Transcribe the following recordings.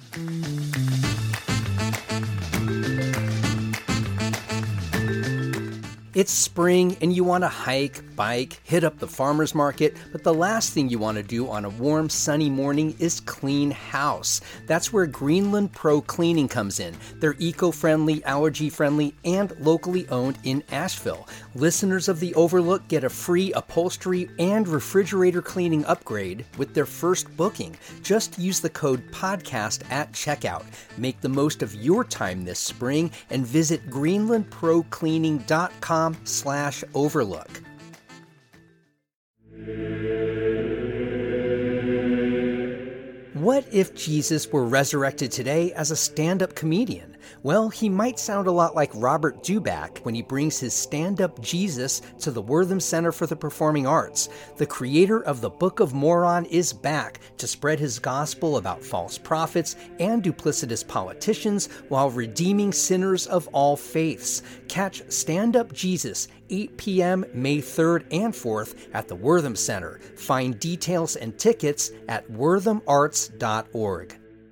It's spring and you want to hike, bike, hit up the farmer's market, but the last thing you want to do on a warm, sunny morning is clean house. That's where Greenland Pro Cleaning comes in. They're eco-friendly, allergy-friendly, and locally owned in Asheville. Listeners of The Overlook get a free upholstery and refrigerator cleaning upgrade with their first booking. Just use the code PODCAST at checkout. Make the most of your time this spring and visit greenlandprocleaning.com/overlook. What if Jesus were resurrected today as a stand-up comedian? Well, he might sound a lot like Robert Duback when he brings his stand-up Jesus to the Wortham Center for the Performing Arts. The creator of the Book of Moron is back to spread his gospel about false prophets and duplicitous politicians while redeeming sinners of all faiths. Catch Stand-Up Jesus, 8 p.m. May 3rd and 4th at the Wortham Center. Find details and tickets at worthamarts.org.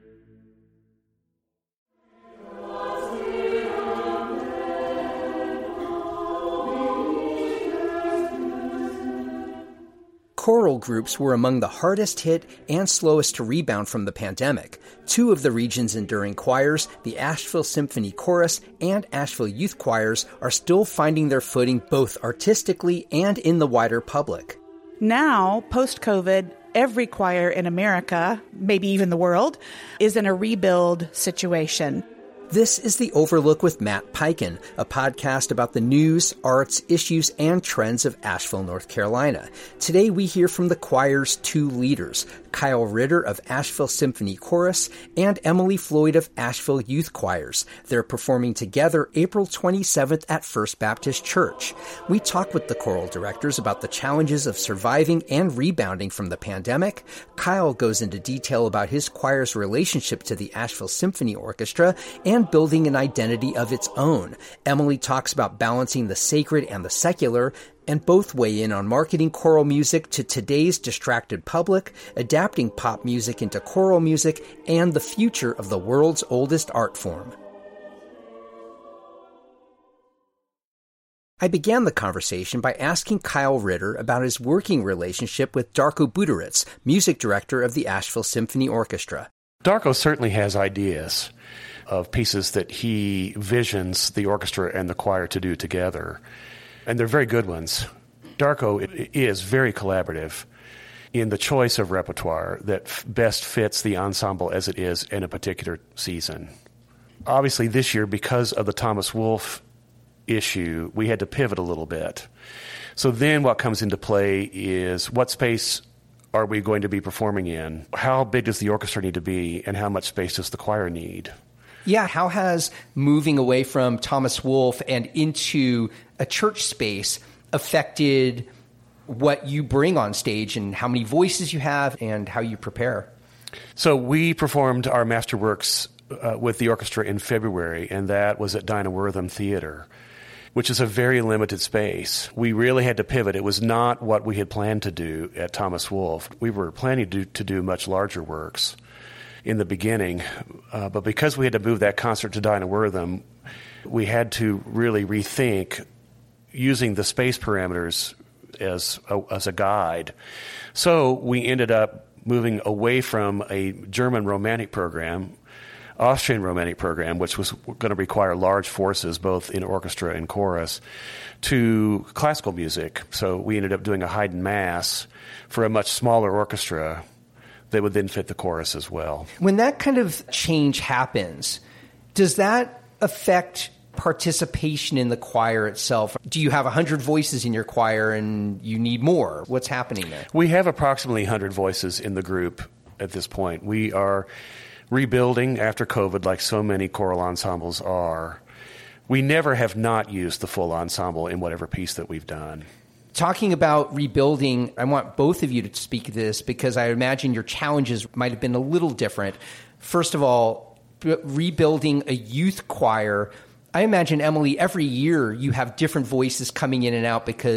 Choral groups were among the hardest hit and slowest to rebound from the pandemic. Two of the region's enduring choirs, the Asheville Symphony Chorus and Asheville Youth Choirs, are still finding their footing both artistically and in the wider public. Now, post-COVID, every choir in America, maybe even the world, is in a rebuild situation. This is The Overlook with Matt Peiken, a podcast about the news, arts, issues, and trends of Asheville, North Carolina. Today we hear from the choir's two leaders, Kyle Ritter of Asheville Symphony Chorus and Emily Floyd of Asheville Youth Choirs. They're performing together April 27th at First Baptist Church. We talk with the choral directors about the challenges of surviving and rebounding from the pandemic. Kyle goes into detail about his choir's relationship to the Asheville Symphony Orchestra and building an identity of its own. Emily talks about balancing the sacred and the secular, and both weigh in on marketing choral music to today's distracted public, adapting pop music into choral music, and the future of the world's oldest art form. I began the conversation by asking Kyle Ritter about his working relationship with Darko Buderitz, music director of the Asheville Symphony Orchestra. Darko certainly has ideas of pieces that he visions the orchestra and the choir to do together. And they're very good ones. Darko is very collaborative in the choice of repertoire that best fits the ensemble as it is in a particular season. Obviously this year, because of the Thomas Wolfe issue, we had to pivot a little bit. So then what comes into play is what space are we going to be performing in? How big does the orchestra need to be, and how much space does the choir need? Yeah, how has moving away from Thomas Wolfe and into a church space affected what you bring on stage and how many voices you have and how you prepare? So we performed our Masterworks with the orchestra in February, and that was at Dinah Wortham Theater, which is a very limited space. We really had to pivot. It was not what we had planned to do at Thomas Wolfe. We were planning to do much larger works in the beginning, but because we had to move that concert to Dinah Wortham, we had to really rethink using the space parameters as a guide. So we ended up moving away from a German romantic program, Austrian romantic program, which was going to require large forces, both in orchestra and chorus, to classical music. So we ended up doing a Haydn Mass for a much smaller orchestra that would then fit the chorus as well. When that kind of change happens, does that affect participation in the choir itself? Do you have 100 voices in your choir and you need more? What's happening there? We have approximately 100 voices in the group at this point. We are rebuilding after COVID like so many choral ensembles are. We never have not used the full ensemble in whatever piece that we've done. Talking about rebuilding, I want both of you to speak to this because I imagine your challenges might have been a little different. First of all, rebuilding a youth choir. I imagine, Emily, every year you have different voices coming in and out because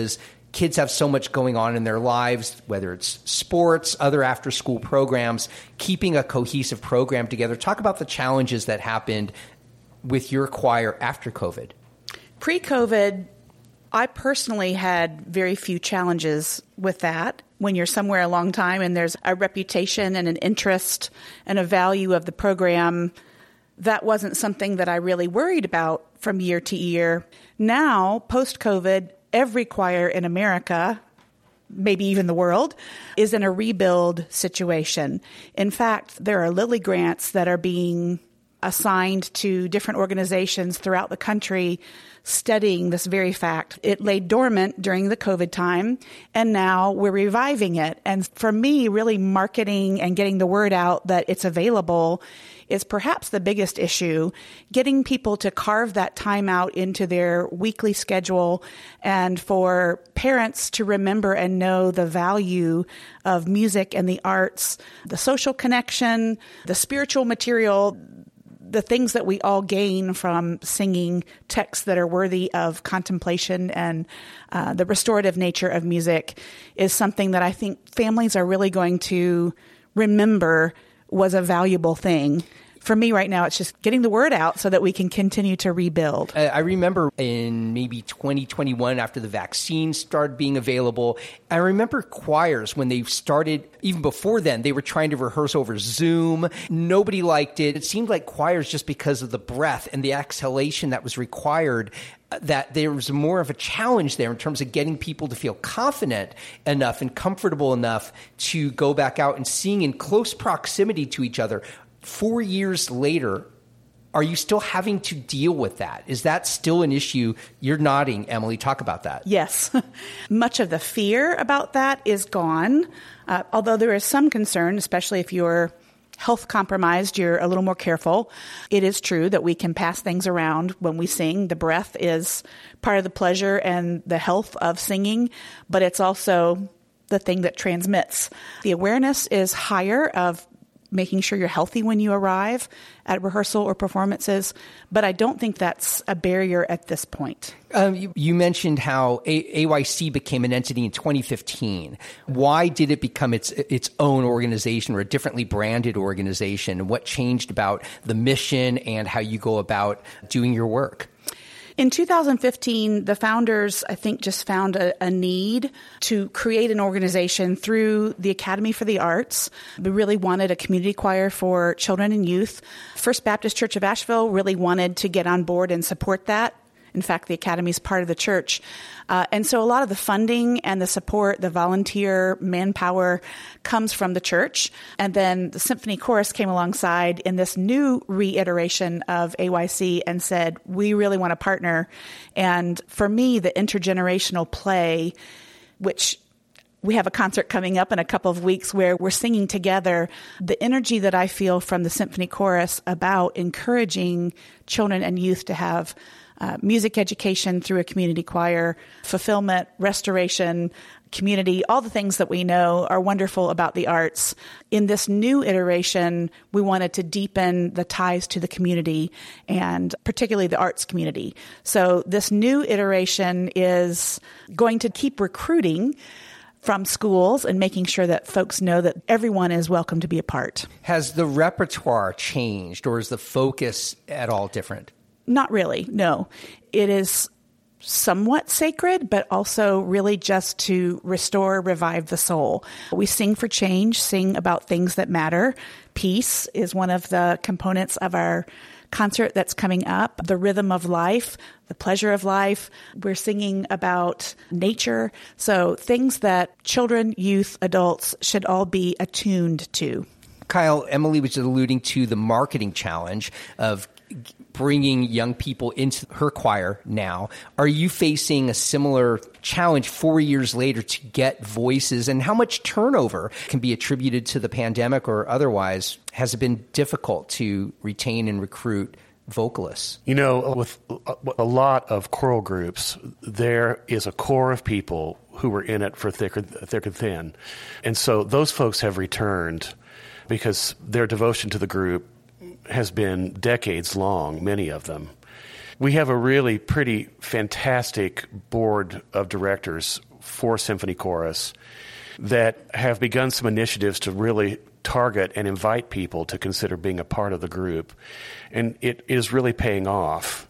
kids have so much going on in their lives, whether it's sports, other after-school programs, keeping a cohesive program together. Talk about the challenges that happened with your choir after COVID. Pre-COVID, I personally had very few challenges with that. When you're somewhere a long time and there's a reputation and an interest and a value of the program, that wasn't something that I really worried about from year to year. Now, post-COVID, every choir in America, maybe even the world, is in a rebuild situation. In fact, there are Lilly grants that are being assigned to different organizations throughout the country studying this very fact. It lay dormant during the COVID time, and now we're reviving it. And for me, really marketing and getting the word out that it's available is perhaps the biggest issue. Getting people to carve that time out into their weekly schedule, and for parents to remember and know the value of music and the arts, the social connection, the spiritual material, the things that we all gain from singing texts that are worthy of contemplation, and the restorative nature of music is something that I think families are really going to remember was a valuable thing. For me right now, it's just getting the word out so that we can continue to rebuild. I remember in maybe 2021, after the vaccine started being available, I remember choirs when they started, even before then, they were trying to rehearse over Zoom. Nobody liked it. It seemed like choirs, just because of the breath and the exhalation that was required, that there was more of a challenge there in terms of getting people to feel confident enough and comfortable enough to go back out and sing in close proximity to each other. 4 years later, are you still having to deal with that? Is that still an issue? You're nodding, Emily. Talk about that. Yes. Much of the fear about that is gone, although there is some concern, especially if you're health compromised, you're a little more careful. It is true that we can pass things around when we sing. The breath is part of the pleasure and the health of singing, but it's also the thing that transmits. The awareness is higher of making sure you're healthy when you arrive at rehearsal or performances, but I don't think that's a barrier at this point. You mentioned how AYC became an entity in 2015. Why did it become its own organization or a differently branded organization? What changed about the mission and how you go about doing your work? In 2015, the founders, I think, just found a need to create an organization through the Academy for the Arts. We really wanted a community choir for children and youth. First Baptist Church of Asheville really wanted to get on board and support that. In fact, the Academy is part of the church. And so a lot of the funding and the support, the volunteer manpower comes from the church. And then the Symphony Chorus came alongside in this new reiteration of AYC and said, we really want to partner. And for me, the intergenerational play, which we have a concert coming up in a couple of weeks where we're singing together, the energy that I feel from the Symphony Chorus about encouraging children and youth to have music education through a community choir, fulfillment, restoration, community, all the things that we know are wonderful about the arts. In this new iteration, we wanted to deepen the ties to the community and particularly the arts community. So this new iteration is going to keep recruiting from schools and making sure that folks know that everyone is welcome to be a part. Has the repertoire changed, or is the focus at all different? Not really, no. It is somewhat sacred, but also really just to restore, revive the soul. We sing for change, sing about things that matter. Peace is one of the components of our concert that's coming up. The rhythm of life, the pleasure of life. We're singing about nature. So things that children, youth, adults should all be attuned to. Kyle, Emily was alluding to the marketing challenge of bringing young people into her choir now. Are you facing a similar challenge 4 years later to get voices? And how much turnover can be attributed to the pandemic or otherwise? Has it been difficult to retain and recruit vocalists? You know, with a lot of choral groups, there is a core of people who were in it for thick or thin. And so those folks have returned because their devotion to the group has been decades long, many of them. We have a really pretty fantastic board of directors for Symphony Chorus that have begun some initiatives to really target and invite people to consider being a part of the group. And it is really paying off.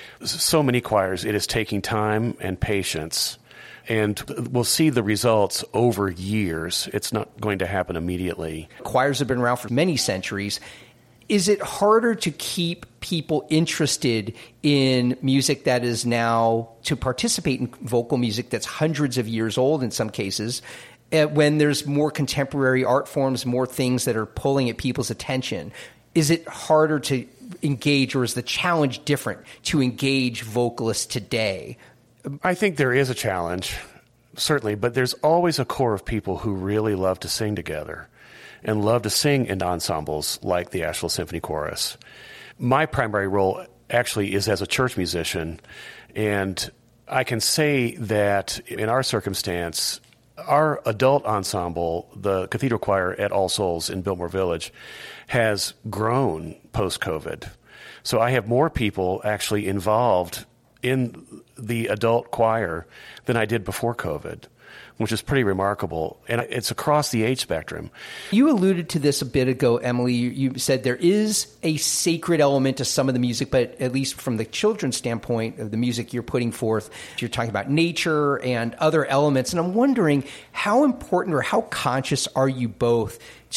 So many choirs, it is taking time and patience. And we'll see the results over years. It's not going to happen immediately. Choirs have been around for many centuries. Is it harder to keep people interested in music that is now, to participate in vocal music that's hundreds of years old in some cases, when there's more contemporary art forms, more things that are pulling at people's attention? Is it harder to engage, or is the challenge different to engage vocalists today? I think there is a challenge, certainly, but there's always a core of people who really love to sing together and love to sing in ensembles like the Asheville Symphony Chorus. My primary role actually is as a church musician, and I can say that in our circumstance, our adult ensemble, the Cathedral Choir at All Souls in Biltmore Village, has grown post-COVID. So I have more people actually involved in the adult choir than I did before COVID, which is pretty remarkable. And it's across the age spectrum. You alluded to this a bit ago, Emily. You said there is a sacred element to some of the music, but at least from the children's standpoint of the music you're putting forth, you're talking about nature and other elements. And I'm wondering, how important or how conscious are you both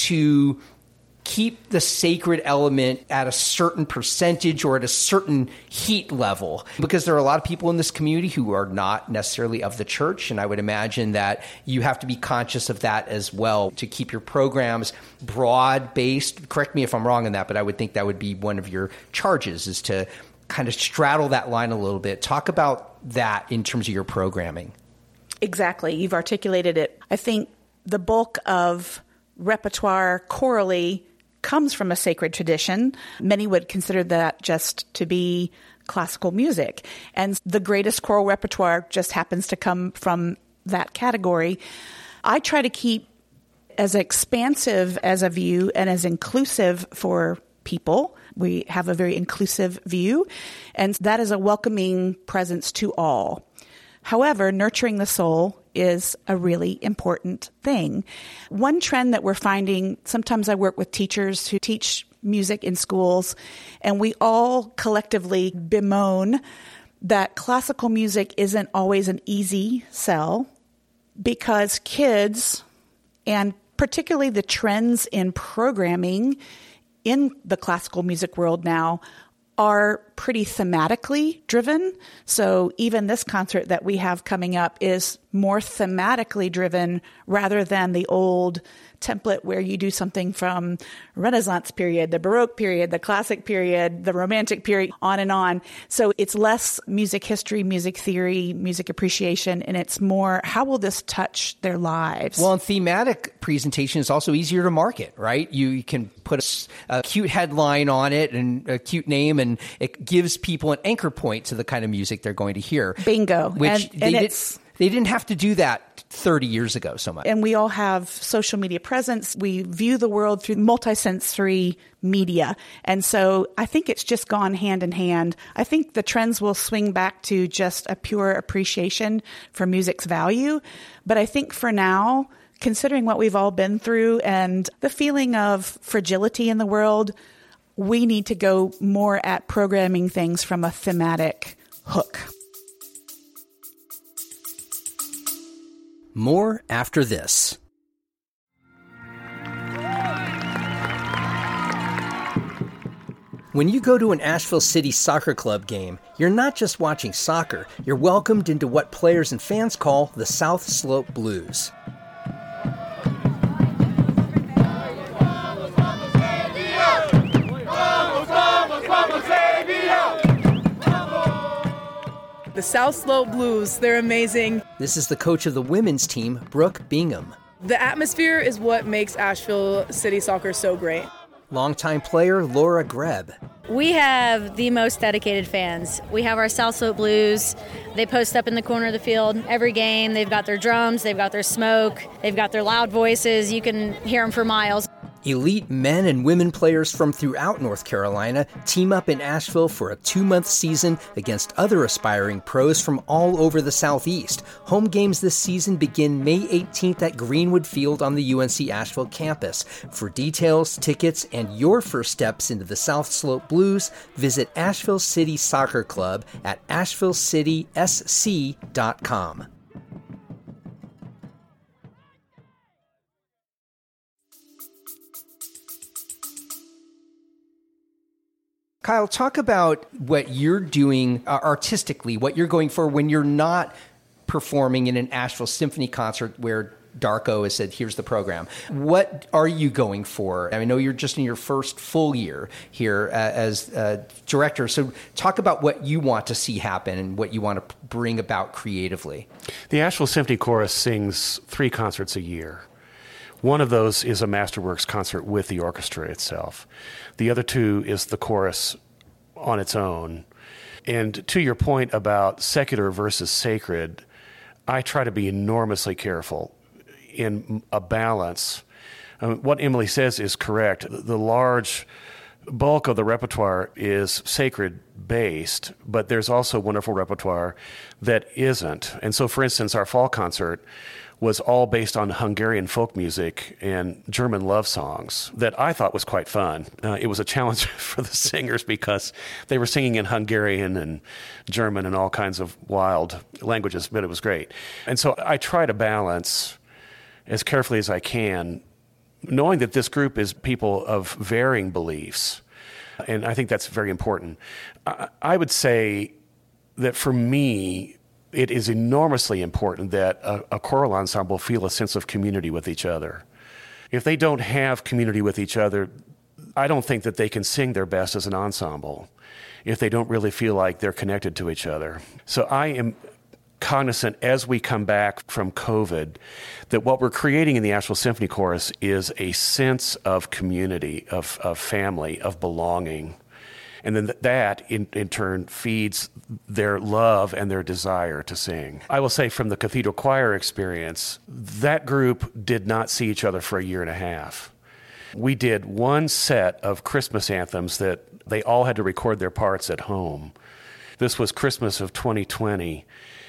to keep the sacred element at a certain percentage or at a certain heat level? Because there are a lot of people in this community who are not necessarily of the church, and I would imagine that you have to be conscious of that as well to keep your programs broad-based. Correct me if I'm wrong on that, but I would think that would be one of your charges, is to kind of straddle that line a little bit. Talk about that in terms of your programming. Exactly. You've articulated it. I think the bulk of repertoire chorally comes from a sacred tradition. Many would consider that just to be classical music. And the greatest choral repertoire just happens to come from that category. I try to keep as expansive as a view and as inclusive for people. We have a very inclusive view, and that is a welcoming presence to all. However, nurturing the soul is a really important thing. One trend that we're finding, sometimes I work with teachers who teach music in schools, and we all collectively bemoan that classical music isn't always an easy sell, because kids, and particularly the trends in programming in the classical music world now, are pretty thematically driven. So even this concert that we have coming up is more thematically driven rather than the old template where you do something from Renaissance period, the Baroque period, the classic period, the Romantic period, on and on. So it's less music history, music theory, music appreciation, and it's more, how will this touch their lives? Well, and thematic presentation is also easier to market, right? You can put a cute headline on it and a cute name, and it gives people an anchor point to the kind of music they're going to hear. Bingo. Which they didn't have to do that 30 years ago so much. And we all have social media presence. We view the world through multisensory media. And so I think it's just gone hand in hand. I think the trends will swing back to just a pure appreciation for music's value. But I think for now, considering what we've all been through and the feeling of fragility in the world, we need to go more at programming things from a thematic hook. More after this. When you go to an Asheville City Soccer Club game, you're not just watching soccer, you're welcomed into what players and fans call the South Slope Blues. The South Slope Blues, they're amazing. This is the coach of the women's team, Brooke Bingham. The atmosphere is what makes Asheville City Soccer so great. Longtime player Laura Greb. We have the most dedicated fans. We have our South Slope Blues. They post up in the corner of the field every game. They've got their drums, they've got their smoke, they've got their loud voices. You can hear them for miles. Elite men and women players from throughout North Carolina team up in Asheville for a 2-month season against other aspiring pros from all over the Southeast. Home games this season begin May 18th at Greenwood Field on the UNC Asheville campus. For details, tickets, and your first steps into the South Slope Blues, visit Asheville City Soccer Club at ashevillecitysc.com. Kyle, talk about what you're doing artistically, what you're going for when you're not performing in an Asheville Symphony concert where Darko has said, here's the program. What are you going for? I know you're just in your first full year here as director, so talk about what you want to see happen and what you want to bring about creatively. The Asheville Symphony Chorus sings 3 concerts a year. One of those is a Masterworks concert with the orchestra itself. The other 2 is the chorus on its own. And to your point about secular versus sacred, I try to be enormously careful in a balance. What Emily says is correct. The large bulk of the repertoire is sacred-based, but there's also wonderful repertoire that isn't. And so, for instance, our fall concert was all based on Hungarian folk music and German love songs that I thought was quite fun. It was a challenge for the singers because they were singing in Hungarian and German and all kinds of wild languages, but it was great. And so I try to balance as carefully as I can, knowing that this group is people of varying beliefs. And I think that's very important. I would say that for me, it is enormously important that a choral ensemble feel a sense of community with each other. If they don't have community with each other, I don't think that they can sing their best as an ensemble if they don't really feel like they're connected to each other. So I am cognizant as we come back from COVID that what we're creating in the Asheville Symphony Chorus is a sense of community, of family, of belonging. And then that, in turn, feeds their love and their desire to sing. I will say from the Cathedral Choir experience, that group did not see each other for a year and a half. We did one set of Christmas anthems that they all had to record their parts at home. This was Christmas of 2020,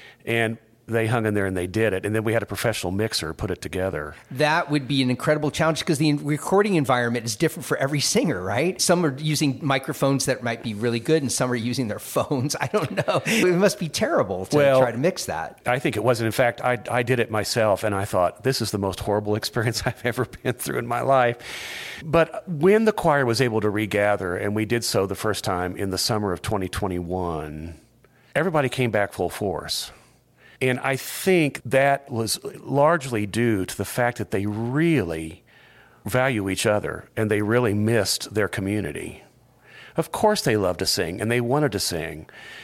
and they hung in there and they did it. And then we had a professional mixer put it together. That would be an incredible challenge because the recording environment is different for every singer, right? Some are using microphones that might be really good and some are using their phones. I don't know. It must be terrible to try to mix that. I think it wasn't. In fact, I did it myself and I thought, this is the most horrible experience I've ever been through in my life. But when the choir was able to regather, and we did so the first time in the summer of 2021, everybody came back full force. And I think that was largely due to the fact that they really value each other and they really missed their community. Of course they loved to sing and they wanted to sing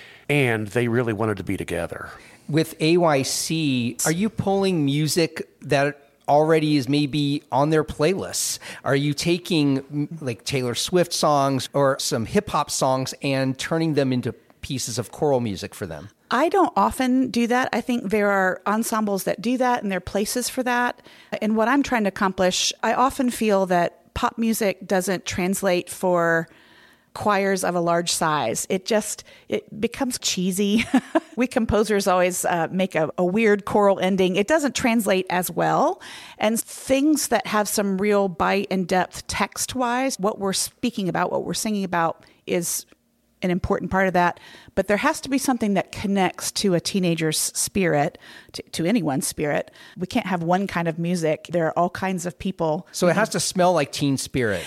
and they really wanted to be together. With AYC, are you pulling music that already is maybe on their playlists? Are you taking like Taylor Swift songs or some hip hop songs and turning them into pieces of choral music for them? I don't often do that. I think there are ensembles that do that and there are places for that. And what I'm trying to accomplish, I often feel that pop music doesn't translate for choirs of a large size. It becomes cheesy. We composers always make a weird choral ending. It doesn't translate as well. And things that have some real bite and depth text-wise, what we're speaking about, what we're singing about is an important part of that, but there has to be something that connects to a teenager's spirit, to anyone's spirit. We can't have one kind of music. There are all kinds of people. So it has to smell like teen spirit.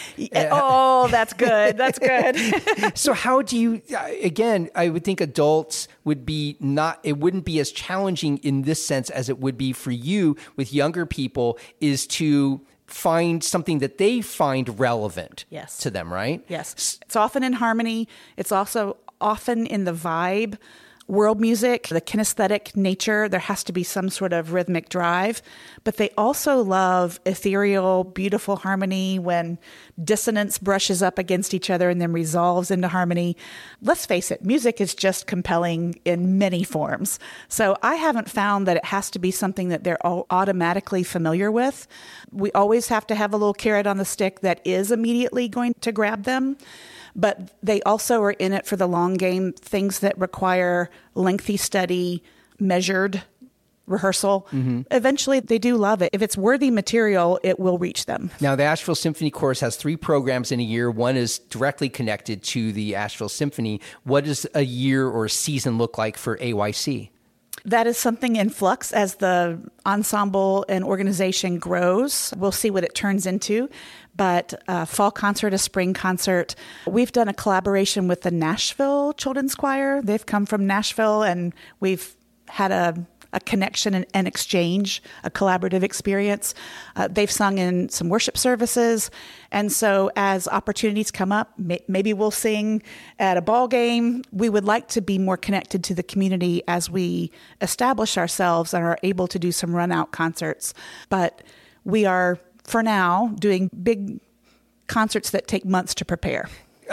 Oh, that's good. That's good. So how do you, again, I would think adults would be it wouldn't be as challenging in this sense as it would be for you with younger people, is to find something that they find relevant to them, right? Yes. It's often in harmony. It's also often in the vibe world music, the kinesthetic nature. There has to be some sort of rhythmic drive. But they also love ethereal, beautiful harmony when dissonance brushes up against each other and then resolves into harmony. Let's face it, music is just compelling in many forms. So I haven't found that it has to be something that they're all automatically familiar with. We always have to have a little carrot on the stick that is immediately going to grab them. But they also are in it for the long game, things that require lengthy study, measured rehearsal. Eventually, they do love it. If it's worthy material, it will reach them. Now, the Asheville Symphony Chorus has 3 programs in a year. One is directly connected to the Asheville Symphony. What does a year or season look like for AYC? That is something in flux as the ensemble and organization grows. We'll see what it turns into. But a fall concert, a spring concert. We've done a collaboration with the Nashville Children's Choir. They've come from Nashville, and we've had a connection and exchange, a collaborative experience. They've sung in some worship services. And so as opportunities come up, maybe we'll sing at a ball game. We would like to be more connected to the community as we establish ourselves and are able to do some run-out concerts. But we are, for now, doing big concerts that take months to prepare.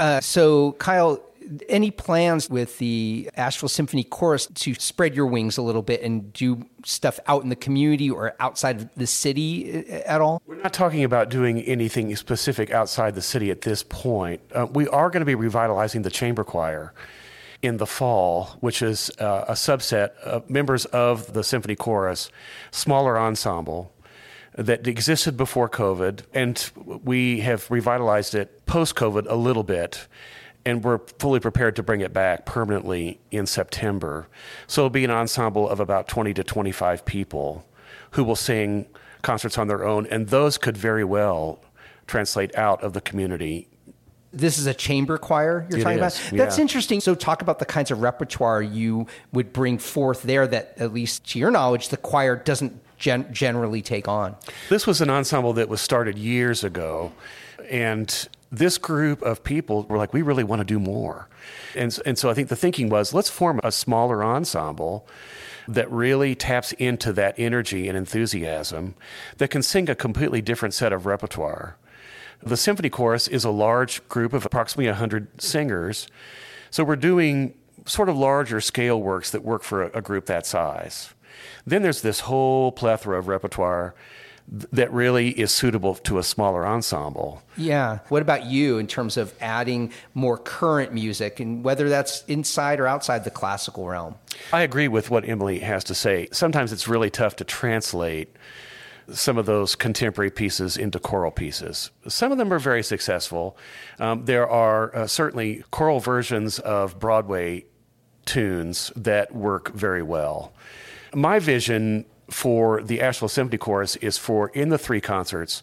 So, Kyle, any plans with the Asheville Symphony Chorus to spread your wings a little bit and do stuff out in the community or outside of the city at all? We're not talking about doing anything specific outside the city at this point. We are going to be revitalizing the chamber choir in the fall, which is a subset of members of the Symphony Chorus, smaller ensemble that existed before COVID, and we have revitalized it post-COVID a little bit. And we're fully prepared to bring it back permanently in September. So it'll be an ensemble of about 20 to 25 people who will sing concerts on their own, and those could very well translate out of the community. This is a chamber choir you're talking about? That's interesting. So talk about the kinds of repertoire you would bring forth there that, at least to your knowledge, the choir doesn't generally take on. This was an ensemble that was started years ago, and this group of people were like, we really want to do more. And so I think the thinking was, let's form a smaller ensemble that really taps into that energy and enthusiasm that can sing a completely different set of repertoire. The Symphony Chorus is a large group of approximately 100 singers. So we're doing sort of larger scale works that work for a group that size. Then there's this whole plethora of repertoire that really is suitable to a smaller ensemble. Yeah. What about you in terms of adding more current music, and whether that's inside or outside the classical realm? I agree with what Emily has to say. Sometimes it's really tough to translate some of those contemporary pieces into choral pieces. Some of them are very successful. There are certainly choral versions of Broadway tunes that work very well. My vision for the Asheville Symphony Chorus is for, in the 3 concerts,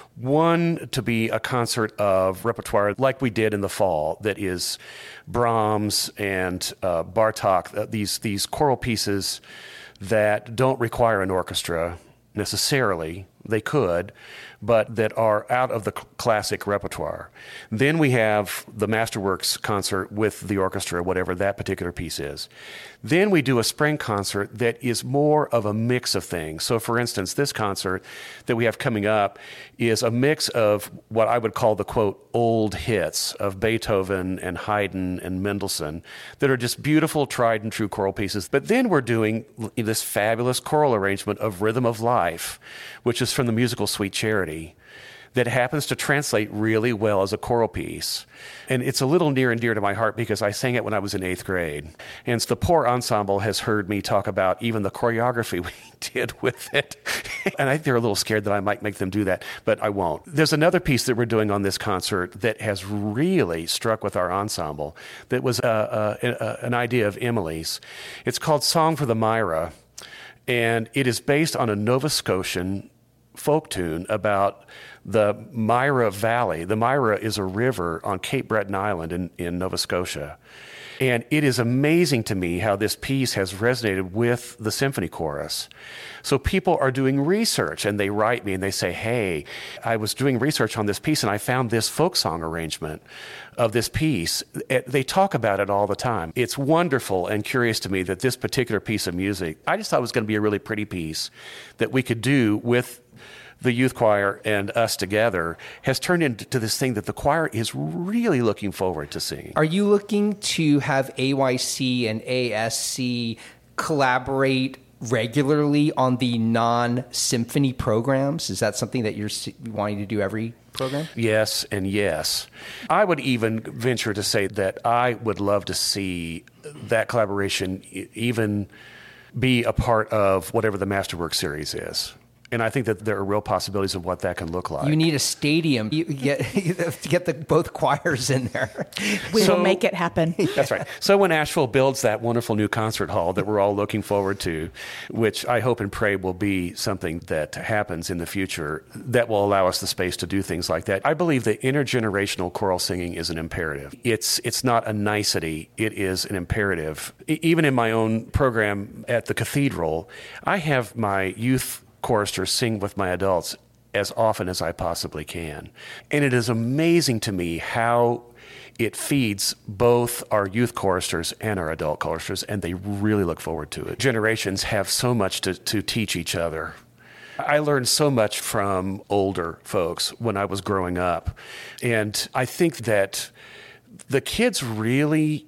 one to be a concert of repertoire like we did in the fall, that is Brahms and Bartók, these choral pieces that don't require an orchestra necessarily. They could, but that are out of the classic repertoire. Then we have the Masterworks concert with the orchestra, whatever that particular piece is. Then we do a spring concert that is more of a mix of things. So, for instance, this concert that we have coming up is a mix of what I would call the, quote, old hits of Beethoven and Haydn and Mendelssohn that are just beautiful, tried and true choral pieces. But then we're doing this fabulous choral arrangement of Rhythm of Life, which is from the musical Sweet Charity, that happens to translate really well as a choral piece. And it's a little near and dear to my heart because I sang it when I was in 8th grade. And the poor ensemble has heard me talk about even the choreography we did with it. And I think they're a little scared that I might make them do that, but I won't. There's another piece that we're doing on this concert that has really struck with our ensemble that was an idea of Emily's. It's called Song for the Myra, and it is based on a Nova Scotian folk tune about the Myra Valley. The Myra is a river on Cape Breton Island in Nova Scotia. And it is amazing to me how this piece has resonated with the symphony chorus. So people are doing research, and they write me and they say, hey, I was doing research on this piece and I found this folk song arrangement of this piece. They talk about it all the time. It's wonderful and curious to me that this particular piece of music, I just thought it was going to be a really pretty piece that we could do with the youth choir and us together, has turned into this thing that the choir is really looking forward to seeing. Are you looking to have AYC and ASC collaborate regularly on the non-symphony programs? Is that something that you're wanting to do every program? Yes and yes. I would even venture to say that I would love to see that collaboration even be a part of whatever the Masterworks series is. And I think that there are real possibilities of what that can look like. You need a stadium to get both choirs in there. We will make it happen. That's right. So when Asheville builds that wonderful new concert hall that we're all looking forward to, which I hope and pray will be something that happens in the future, that will allow us the space to do things like that. I believe that intergenerational choral singing is an imperative. It's not a nicety. It is an imperative. Even in my own program at the Cathedral, I have my youth choristers sing with my adults as often as I possibly can. And it is amazing to me how it feeds both our youth choristers and our adult choristers, and they really look forward to it. Generations have so much to teach each other. I learned so much from older folks when I was growing up. And I think that the kids really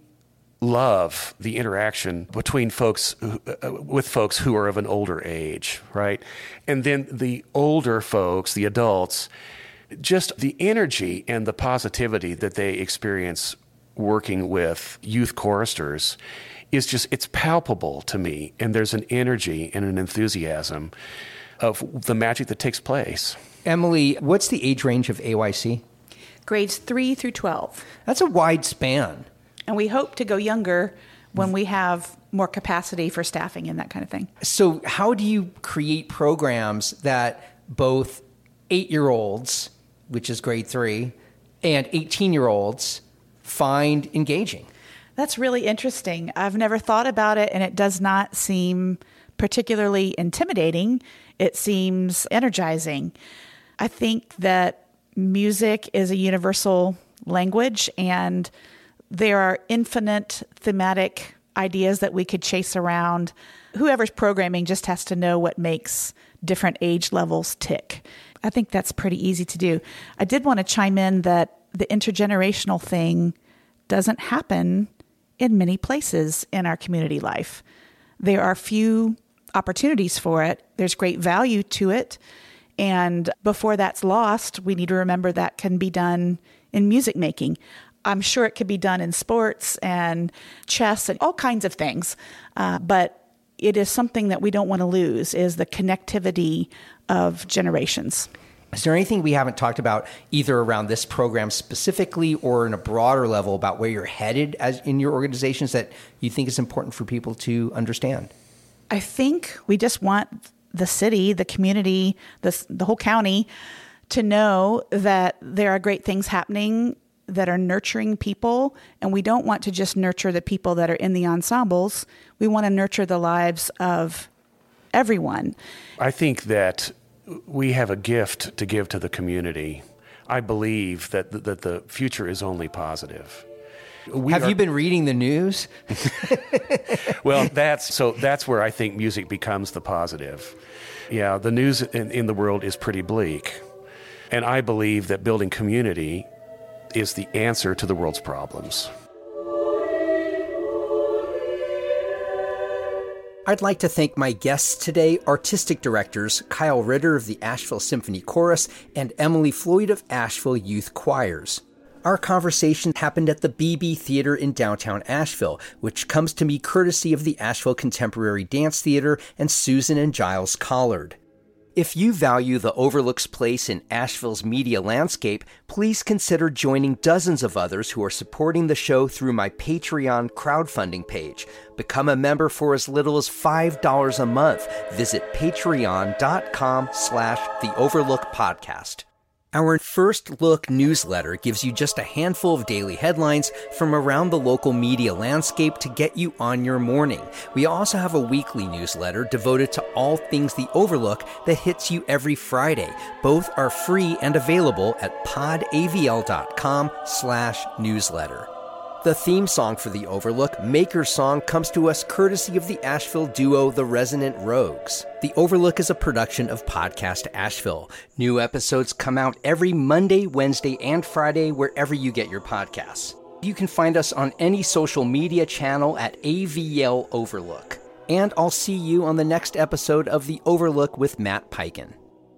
love the interaction between folks with folks who are of an older age, right? And then the older folks, the adults, just the energy and the positivity that they experience working with youth choristers is just, it's palpable to me. And there's an energy and an enthusiasm of the magic that takes place. Emily, what's the age range of AYC? Grades 3 through 12. That's a wide span. And we hope to go younger when we have more capacity for staffing and that kind of thing. So how do you create programs that both 8-year-olds, which is grade 3, and 18-year-olds find engaging? That's really interesting. I've never thought about it, and it does not seem particularly intimidating. It seems energizing. I think that music is a universal language, and there are infinite thematic ideas that we could chase around. Whoever's programming just has to know what makes different age levels tick. I think that's pretty easy to do. I did want to chime in that the intergenerational thing doesn't happen in many places in our community life. There are few opportunities for it. There's great value to it. And before that's lost, we need to remember that can be done in music making. I'm sure it could be done in sports and chess and all kinds of things. But it is something that we don't want to lose, is the connectivity of generations. Is there anything we haven't talked about either around this program specifically or in a broader level about where you're headed as in your organizations that you think is important for people to understand? I think we just want the city, the community, the whole county to know that there are great things happening that are nurturing people, and we don't want to just nurture the people that are in the ensembles. We want to nurture the lives of everyone. I think that we have a gift to give to the community. I believe that the future is only positive. Have you been reading the news? Well, that's where I think music becomes the positive. Yeah, the news in the world is pretty bleak. And I believe that building community is the answer to the world's problems. I'd like to thank my guests today, artistic directors Kyle Ritter of the Asheville Symphony Chorus and Emily Floyd of Asheville Youth Choirs. Our conversation happened at the BB Theater in downtown Asheville, which comes to me courtesy of the Asheville Contemporary Dance Theater and Susan and Giles Collard. If you value the Overlook's place in Asheville's media landscape, please consider joining dozens of others who are supporting the show through my Patreon crowdfunding page. Become a member for as little as $5 a month. Visit patreon.com/The Overlook Podcast. Our First Look newsletter gives you just a handful of daily headlines from around the local media landscape to get you on your morning. We also have a weekly newsletter devoted to all things The Overlook that hits you every Friday. Both are free and available at podavl.com/newsletter. The theme song for The Overlook, Maker's Song, comes to us courtesy of the Asheville duo The Resonant Rogues. The Overlook is a production of Podcast Asheville. New episodes come out every Monday, Wednesday, and Friday wherever you get your podcasts. You can find us on any social media channel at AVL Overlook. And I'll see you on the next episode of The Overlook with Matt Peiken.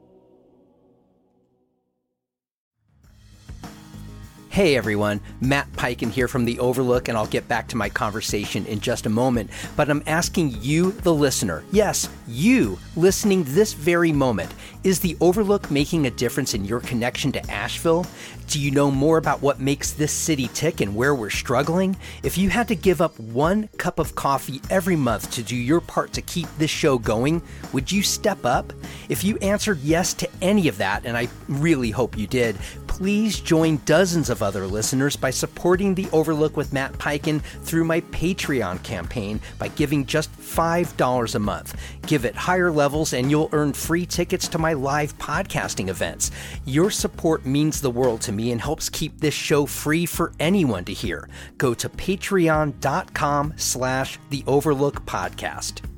Hey everyone, Matt Peiken here from The Overlook, and I'll get back to my conversation in just a moment. But I'm asking you, the listener, yes, you listening this very moment, is The Overlook making a difference in your connection to Asheville? Do you know more about what makes this city tick and where we're struggling? If you had to give up 1 cup of coffee every month to do your part to keep this show going, would you step up? If you answered yes to any of that, and I really hope you did, please join dozens of other listeners by supporting The Overlook with Matt Peiken through my Patreon campaign by giving just $5 a month. Give it higher levels and you'll earn free tickets to my live podcasting events. Your support means the world to me and helps keep this show free for anyone to hear. Go to patreon.com/The Overlook Podcast.